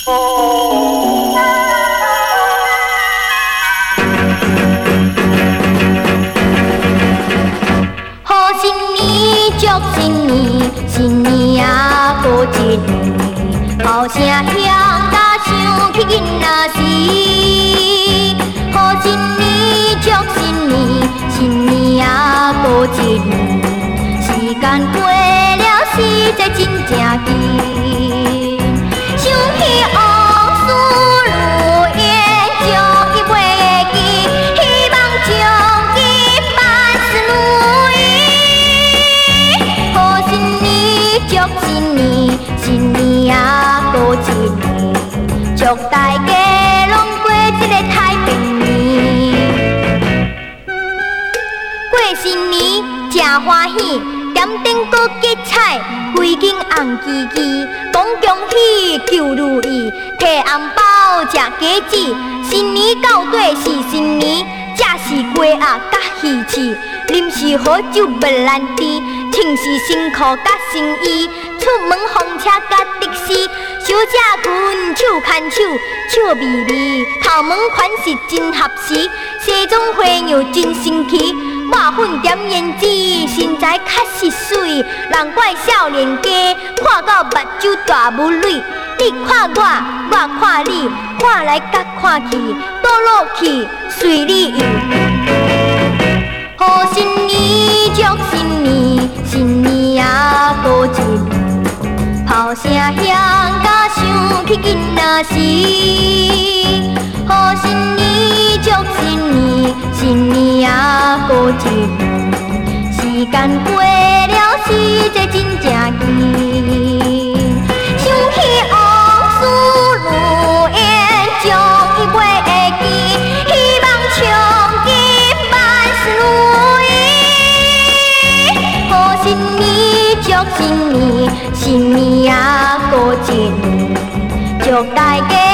好新年，祝新年，新年啊过一年，后声响甲想起囡仔时。好新年，祝新年，新年啊过一年，时间过了，时节真正紧。想起往事如烟，将伊袂记，希望将伊万事如意。好新年，祝新年，新年啊过一年，祝大家拢过一个太平年。过新年真欢喜，点灯搁结彩，规间红旗旗，讲恭喜求如意，摕红包食鸡子。新年到底是新年，这是鸡鸭甲鱼翅，啉是好酒袂难治，穿是新裤甲新衣，出门风车甲的士，小姐裙手牵手，笑眯眯，头毛款是真合时，西装花样真神奇。抹粉点胭脂，身材确实水，难怪少年家看到目睭大无泪。你看我，我看你，看来甲看去，倒落去随你意。好新年，祝新年，新年啊过一年，炮声响甲想起囡仔时。好新年，祝新年，新年啊过一年，时间过了，时节真正紧。想起往事如烟，将伊袂记，希望从今万事如意。好新年，祝新年，新年啊过一年，祝大家